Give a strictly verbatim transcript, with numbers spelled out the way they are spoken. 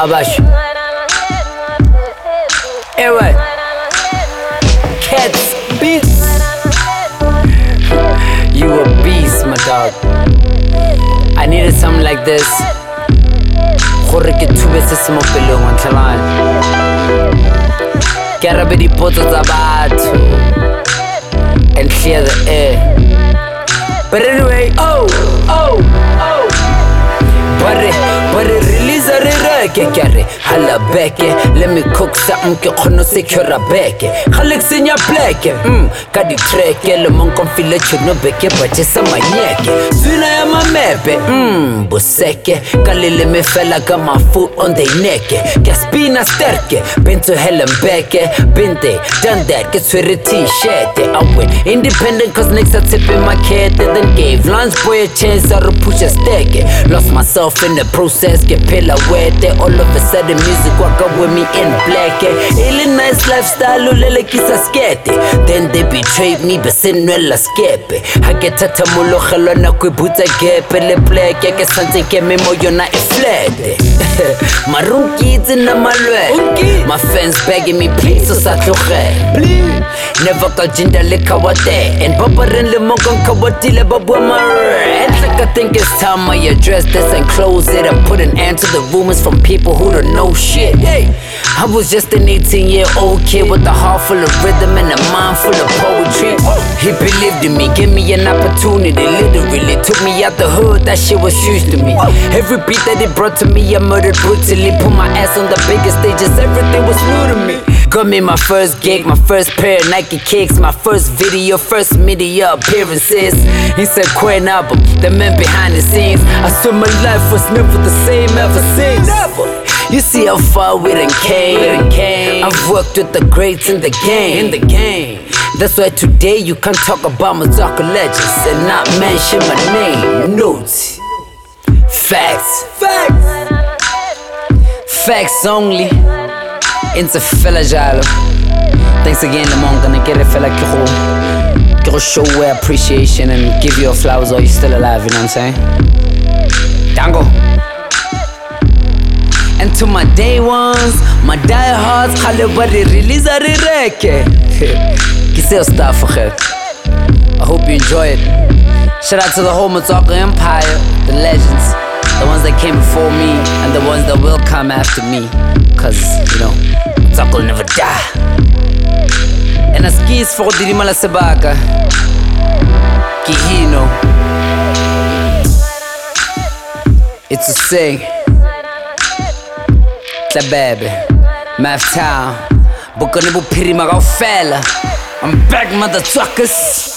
Abash. Anyway, Cats Beats. You a beast, my dog. I needed something like this. Gore ke thubetse se mo pelong wa tlhalane. Ke arabe dipotso tsa batho and clear the air. But anyway, oh, oh, oh. But it, but it release a re-reke Kere, hala beke. Let me cook something ke khono secure a beke. Khalek in your bleke, mm, ka di treke. Le mon confile chuno beke, bache sa manyeke. Swina ya mamepe, mm, buseke. Kalile me fella got my foot on their neck. Gaspina sterke, been to hell and beke. Been there, done that, get swear a t-shirt. I went independent cause next I tip in my kid. Then gave lunch boy a chance to push a steke. Lost myself in the process, get pillar wet. All of a sudden music walk up with me in black. Really nice lifestyle, ulele kisa skete. Then they betrayed me, but sin la skepe. I get tata mulo khalo na kwibuta gepe le black. Ke sante ke me moyo na iflete. Maroon kids in the malwe. My fans begging me please so sa tloge. Never call jinda le kawate. And papa ren le mongon kawati le babu amare. Like I think it's time I address this and close it and put an end to the rumors from people who don't know shit. Hey, I was just an eighteen year old kid with a heart full of rhythm and a mind full of poetry. He believed in me, gave me an opportunity. Literally took me out the hood, that shit was huge to me. Every beat that he brought to me, I murdered brutally. Put my ass on the biggest stages, everything was new to me. Got me my first gig, my first pair of Nike kicks, my first video, first media appearances. He said Quinn album, the man behind the scenes. I swear my life was never the same ever since. Never. You see how far we done came. came. I've worked with the greats in the game. In the game. That's why today you can't talk about my dark legends and not mention my name. Notes. Facts. Facts. Facts only. Into fella jalo. Thanks again, Lamont. Gonna get it fella kiro. Kiro show where appreciation and give you flowers while you're still alive, you know what I'm saying? Dango. And to my day ones, my diehards, khale bari release a re-reke. Kiseo stuff for her. I hope you enjoy it. Shout out to the whole Motoko Empire, the legends, the ones that came before me and the ones that will come after me. Cause, you know, Motoko will never die. And as skis for Dirimala Sebaka, Kihino. It's a sing. Tlabebe, Math Town, Bukanibu Piri Magao Fella. I'm back, motherfuckers.